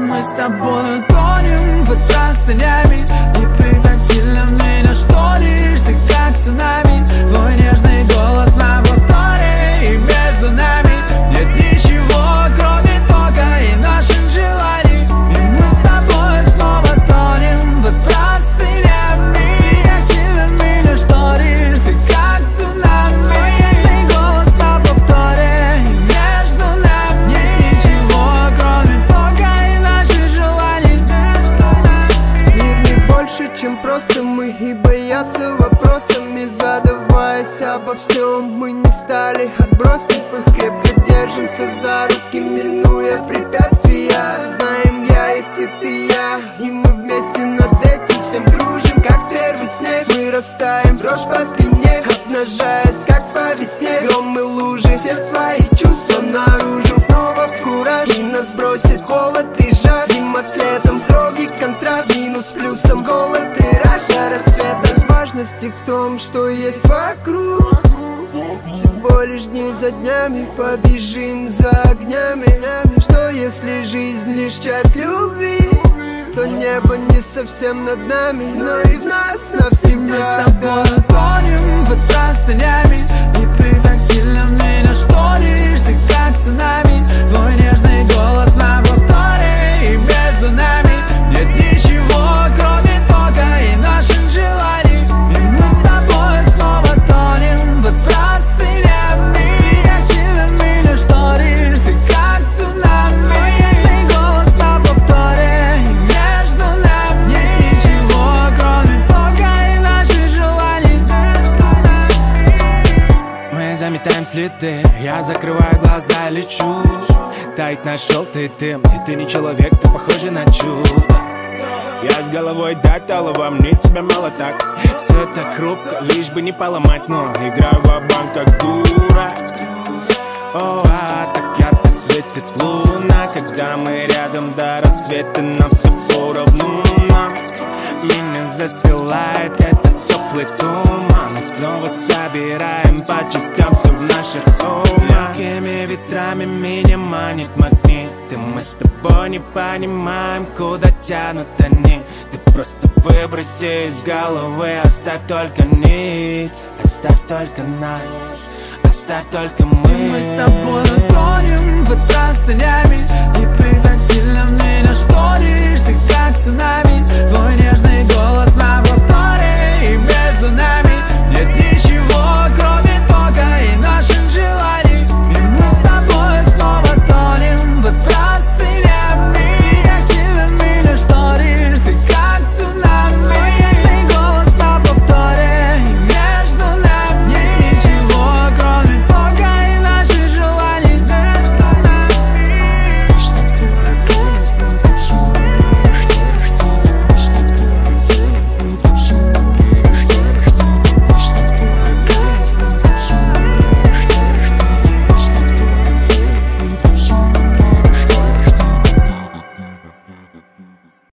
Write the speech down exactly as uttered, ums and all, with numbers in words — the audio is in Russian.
Мы с тобой тонем под простынями, и ты так сильно меня шторишь. Ты как цунами, твой нежный голос на повторе. И между нами нет ничего, кроме тока и наших желаний. И мы с тобой снова тонем под простынями. Как сильно меня шторишь, ты как цунами. Твой нежный голос на повторе. И между нами нет ничего, кроме тока и наших желаний. Мир не больше, чем просто мы, и бояться вопросами, задаваясь обо всем. Мы не стали, отбросив их, крепко держимся за руки, минуя препятствия. Знаем, я есть и ты, я, и мы вместе над этим всем кружим, как первый снег. Мы растаем, дрожь по спине, обнажаясь, как по весне. Гром и лужи, все свои чувства наружу. Снова в кураж, и нас бросит холод и жар. Зима следом, строгий контраст, минус плюсом голод и раж. До рассвета важности в том, что есть вокруг. Всего лишь дни за днями, побежим за огнями. Что если жизнь лишь часть любви, то небо не совсем над нами, но и в нас навсегда. Мы с тобой тонем под простынями, и ты так сильно меня шторишь. Ты как цунами, твой нежный голос на повторе. И между нами нет ничего, кроме тока и наших желаний. И мы с тобой снова тонем под простынями. Как сильно меня шторишь, ты как цунами. Твой нежный голос на повторе. И между нами нет ничего, кроме тока и наших желаний. Мы заметаем следы, я закрываю глаза, лечу. Тает наш желтый дым, и ты не человек, ты похожа на чудо. Я с головой до талого, мне тебя мало так. Все так хрупко, лишь бы не поломать, но играю ва-банк как дура. О, а так ярко светит луна, когда мы рядом до рассвета, нам все поровну. Меня застилает этот теплый туман. Мы снова собираем по частям все в наших умах. Легкими ветрами меня манит магнит, и мы с тобой не понимаем, куда тянут они. Ты просто выброси из головы, оставь только нить, оставь только нас, оставь только мы. Мы с тобой тонем под простынями, и ты так сильно мне